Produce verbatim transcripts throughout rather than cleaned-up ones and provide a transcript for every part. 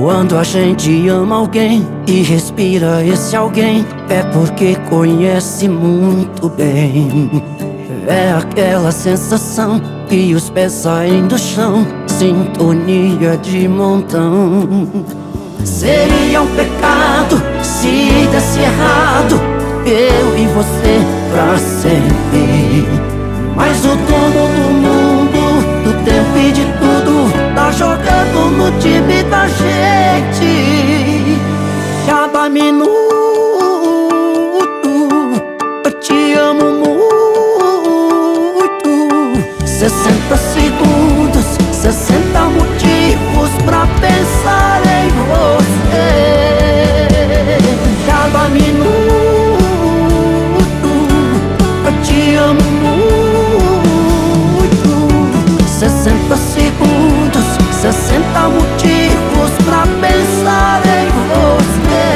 Quando a gente ama alguém e respira esse alguém, é porque conhece muito bem. É aquela sensação que os pés saem do chão, sintonia de montão. Seria um pecado se desse errado, eu e você pra sempre. Mas o dono do mundo, do tempo e de tudo, tá jogando no time da gente. Cada minuto eu te amo muito. Sessenta segundos, sessenta motivos pra pensar em você. Cada minuto eu te amo muito. Sessenta segundos, sessenta motivos pra pensar em você.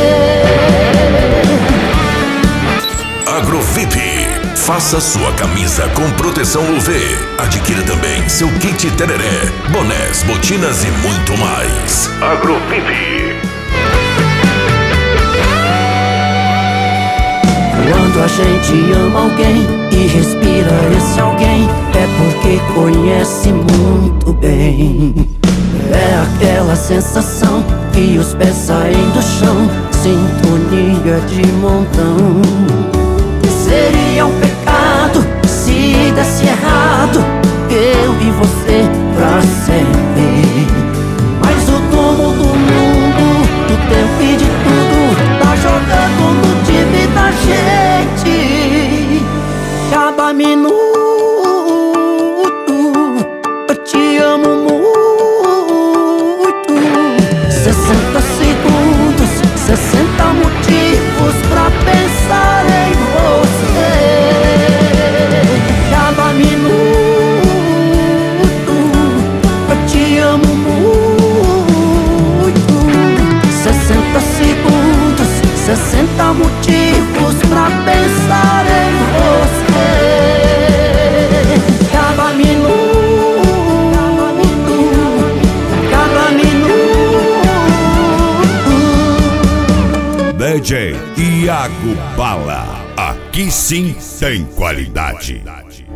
Agrovip. Faça sua camisa com proteção U V. Adquira também seu kit tereré, bonés, botinas e muito mais. Agrovip. Quando a gente ama alguém e respira esse alguém, é porque conhece muito bem. É aquela sensação que os pés saem do chão, sintonia de montão. Seria um pecado se desse errado, eu e você pra sempre. Mas o dono do mundo, do tempo e de tudo, tá jogando no time da gente. Cada minuto eu te amo muito. Sessenta segundos, sessenta motivos pra pensar em você. Cada minuto eu te amo muito. Sessenta segundos, sessenta motivos pra pensar em você. Cada minuto, cada minuto. D J Iago Bala, aqui sim tem qualidade.